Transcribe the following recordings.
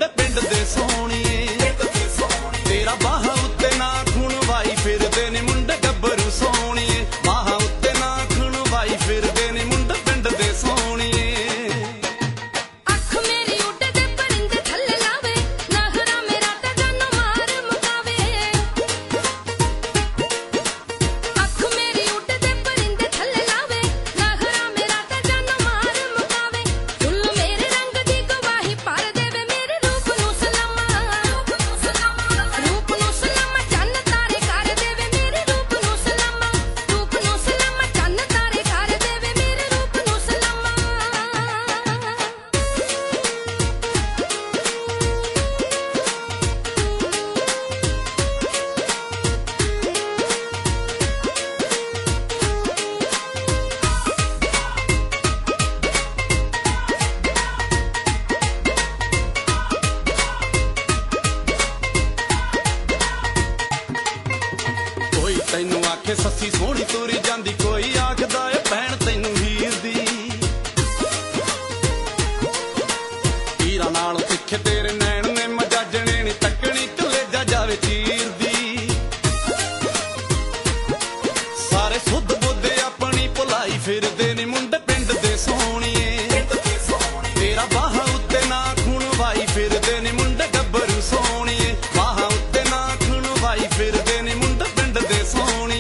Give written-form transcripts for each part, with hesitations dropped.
ਮੁੰਡੇ ਪਿੰਡ ਦੇ ਸੋਹਣੀਏ। ਤੇਰਾ ਬਾਹਾਂ ਉੱਤੇ ਨਾਖੂਨ ਵਾਈ ਫਿਰਦੇ ਨੇ ਮੁੰਡੇ ਗੱਭਰੂ ਸੋਹਣੀਏ। ਬਾਹਾਂ ਉੱਤੇ ਨਾਖੂਨ ਵਾਈ ਫਿਰਦੇ ਨੇ ਮੁੰਡੇ ਪਿੰਡ ਦੇ ਸੋਹਣੀਏ। ਤੈਨੂੰ ਆਖੇ ਸੱਸੀ ਸੋਹਣੀ ਤੁਰੀ ਜਾਂਦੀ, ਕੋਈ ਆਖਦਾ ਏ ਭੈਣ ਤੈਨੂੰ ਹੀਰ ਦੀ। ਹੀਰਾਂ ਨਾਲ ਤਿੱਖੇ ਤੇਰੇ ਨੈਣ ਨੇ ਮਜਾਜਣੇ ਨੀ ਤੱਕਣੀ ਕਲੇਜਾ ਜਾਵੇ ਚੀਰਦੀ। ਸਾਰੇ ਸੁੱਧ ਬੁੱਧ ਆਪਣੀ ਭੁਲਾਈ ਫਿਰਦੇ ਨੇ ਮੁੰਡੇ ਪਿੰਡ ਦੇ ਸੋਹਣੀਏ। ਤੇਰਾ ਬਾਹਾਂ ਉੱਤੇ ਨਾਖੂਨ ਵਾਈ ਫਿਰਦੇ ਨੇ ਮੁੰਡੇ ਗੱਭਰੂ ਸੋਹਣੀਏ। ਬਾਹਾਂ ਉੱਤੇ ਨਾਖੂਨ ਵਾਈ ਫਿਰਦੇ ਨੇ ਮੁੰਡੇ ਪਿੰਡ ਦੇ ਸੋਹਣੀਏ।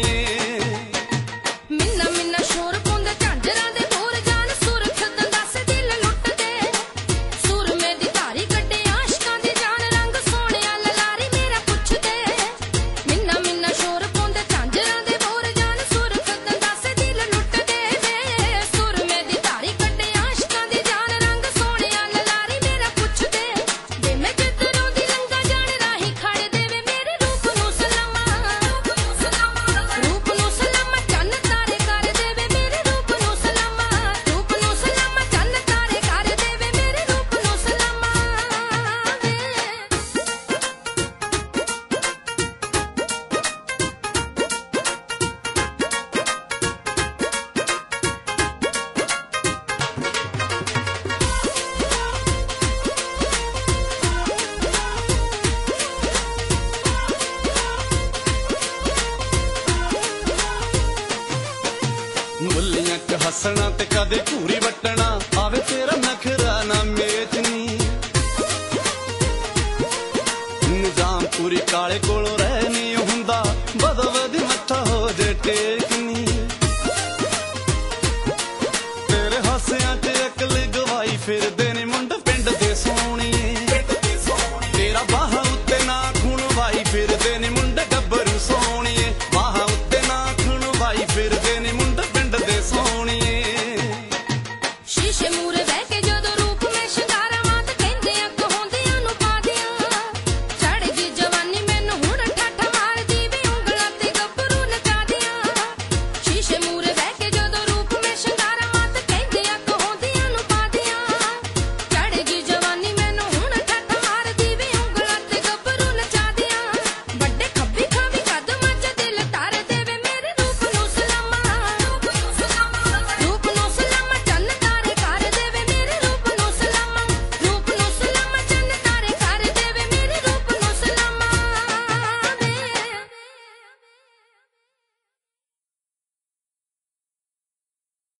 ਮੁੱਲੀਆਂ ਚ ਹੱਸਣਾ ਤੇ ਕਦੇ ਘੂਰੀ ਵੱਟਣਾ, ਆਵੇ ਤੇਰਾ ਨਖਰਾ ਨਾ ਮੇਚਨੀ। ਨਿਜ਼ਾਮ ਪੂਰੀ ਕਾਲੇ ਕੋਲੋਂ ਰਹਿ ਨਹੀਂ ਹੁੰਦਾ, ਬਦੋ ਬਦੀ ਮੱਥਾ ਹੋ ਜੇ ਟੇਕ।